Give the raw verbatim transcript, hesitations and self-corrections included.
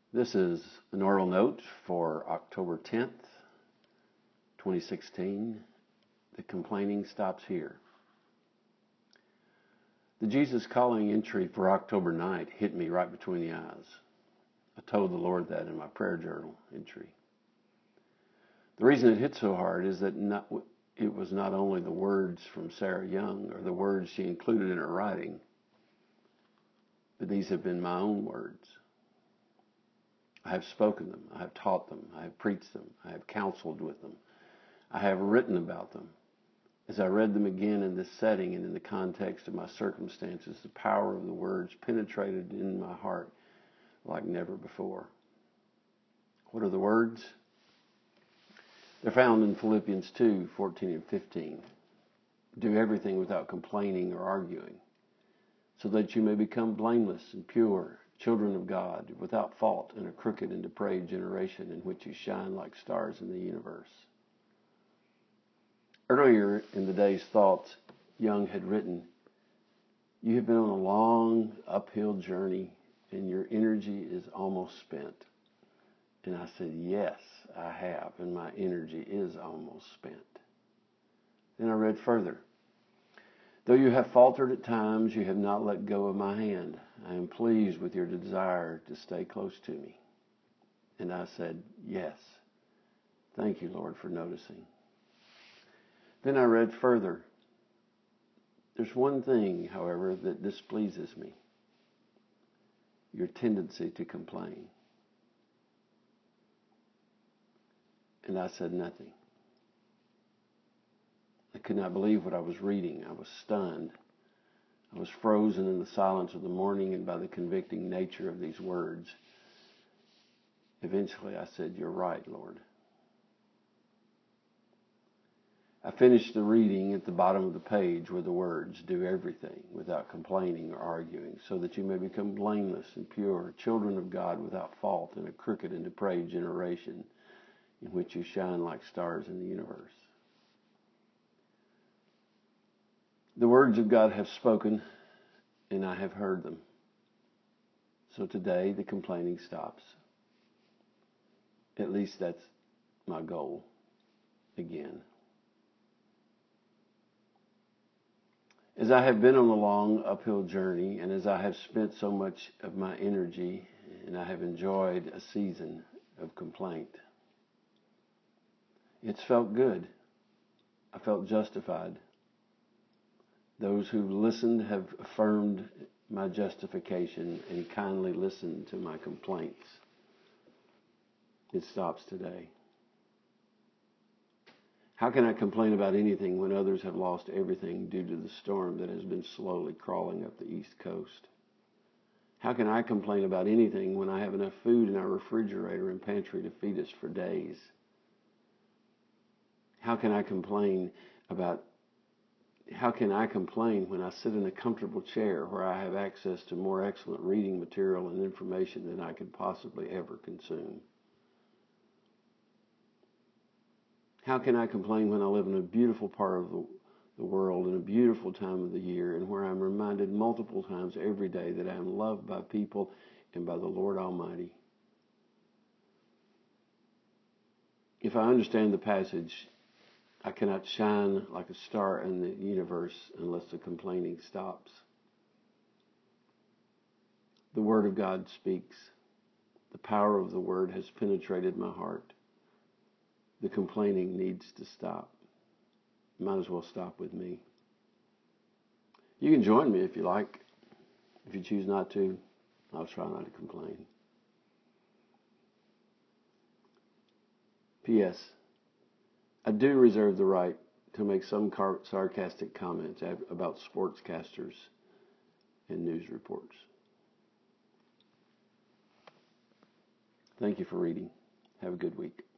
This is an oral note for October tenth, twenty sixteen. The complaining stops here. The Jesus Calling entry for October night hit me right between the eyes. I told the Lord that in my prayer journal entry. The reason it hit so hard is that not, it was not only the words from Sarah Young or the words she included in her writing, but these have been my own words. I have spoken them, I have taught them, I have preached them, I have counseled with them, I have written about them. As I read them again in this setting and in the context of my circumstances, the power of the words penetrated in my heart like never before. What are the words? They're found in Philippians two, fourteen and fifteen. Do everything without complaining or arguing, so that you may become blameless and pure, children of God, without fault in a crooked and depraved generation in which you shine like stars in the universe. Earlier in the day's thoughts, Young had written, you have been on a long uphill journey and your energy is almost spent. And I said, yes, I have, and my energy is almost spent. Then I read further. Though you have faltered at times, you have not let go of my hand. I am pleased with your desire to stay close to me. And I said, yes. Thank you, Lord, for noticing. Then I read further. There's one thing, however, that displeases me. Your tendency to complain. And I said nothing. I could not believe what I was reading. I was stunned. I was frozen in the silence of the morning and by the convicting nature of these words. Eventually I said, you're right, Lord. I finished the reading. At the bottom of the page were the words, do everything without complaining or arguing, so that you may become blameless and pure, children of God without fault in a crooked and depraved generation in which you shine like stars in the universe. The words of God have spoken, and I have heard them. So today the complaining stops. At least that's my goal again. As I have been on a long uphill journey, and as I have spent so much of my energy, and I have enjoyed a season of complaint, it's felt good. I felt justified. Those who listened have affirmed my justification and kindly listened to my complaints. It stops today. How can I complain about anything when others have lost everything due to the storm that has been slowly crawling up the East Coast? How can I complain about anything when I have enough food in our refrigerator and pantry to feed us for days? How can I complain about How can I complain when I sit in a comfortable chair where I have access to more excellent reading material and information than I could possibly ever consume? How can I complain when I live in a beautiful part of the, the world in a beautiful time of the year and where I'm reminded multiple times every day that I am loved by people and by the Lord Almighty? If I understand the passage, I cannot shine like a star in the universe unless the complaining stops. The Word of God speaks. The power of the Word has penetrated my heart. The complaining needs to stop. Might as well stop with me. You can join me if you like. If you choose not to, I'll try not to complain. P S I do reserve the right to make some car- sarcastic comments ab- about sportscasters and news reports. Thank you for reading. Have a good week.